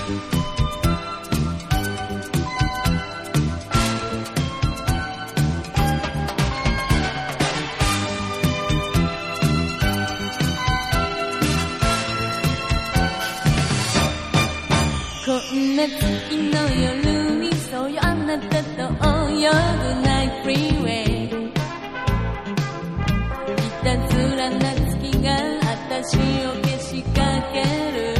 こんな月の夜にそうよあなたと泳ぐナイトフリーウェイ、いたずらな月が私をけしかける。